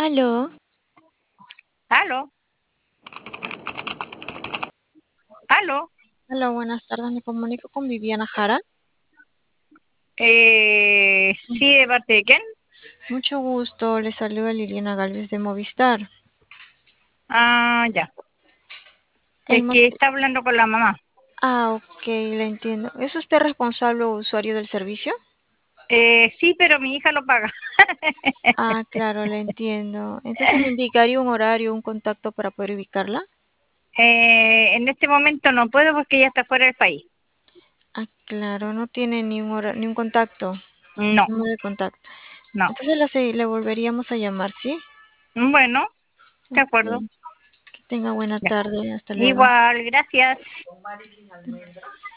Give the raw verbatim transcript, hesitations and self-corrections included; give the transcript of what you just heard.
Aló, Aló, aló. aló, buenas tardes, me comunico con Viviana Jara. Eh, sí, ¿de parte de quién? Mucho gusto, le saluda Liliana Galvez de Movistar. Ah, ya. El Es que moti- está hablando con la mamá. ah, ok, le entiendo. ¿Es usted responsable o usuario del servicio? Eh, sí, pero mi hija lo paga. Ah, claro, le entiendo. Entonces me indicaría un horario, un contacto para poder ubicarla. Eh, en este momento no puedo porque ella está fuera del país. Ah, claro, no tiene ni un hora, ni un contacto, No, número de contacto. no. Entonces la, se- le volveríamos a llamar, ¿sí? Bueno, de Ok, acuerdo. que tenga buena Ya. tarde, hasta luego. Igual, gracias.